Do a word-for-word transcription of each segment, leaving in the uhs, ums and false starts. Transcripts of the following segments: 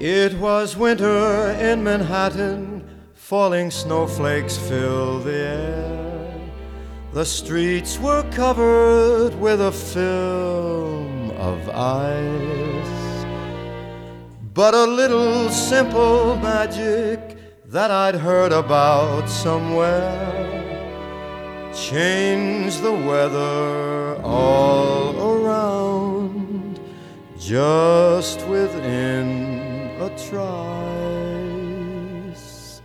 It was winter in Manhattan, falling snowflakes filled the air. The streets were covered with a film of ice. But a little simple magic that I'd heard about somewhere changed the weather all around, just within a trice.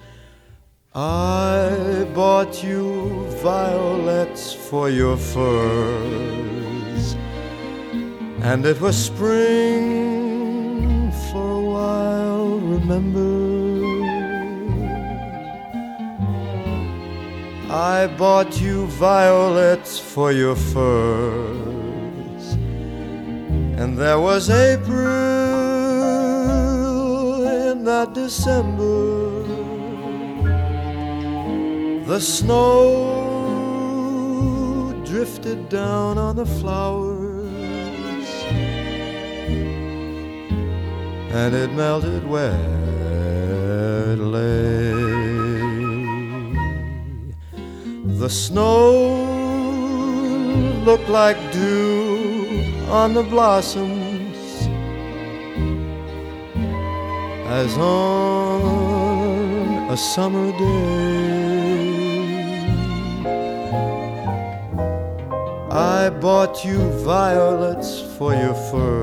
I bought you violets for your furs, and it was spring for a while, remember? I bought you violets for your furs, and there was April in that December. The snow drifted down on the flowers, and it melted where it lay. The snow looked like dew on the blossoms, as on a summer day. I bought you violets for your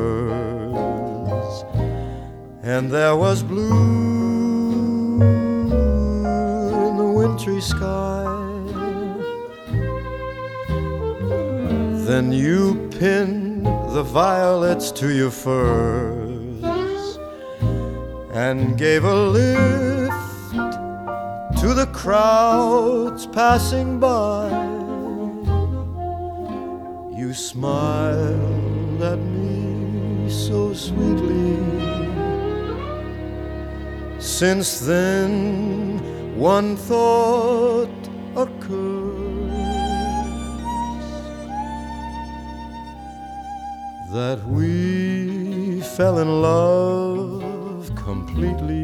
furs, and there was blue in the wintry sky. Then you pinned the violets to your furs and gave a lift to the crowds passing by. You smiled at me so sweetly. Since then, one thought occurs, that we fell in love completely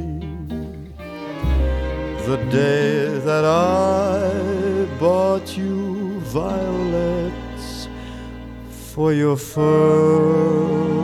the day that I bought you violets for your fur.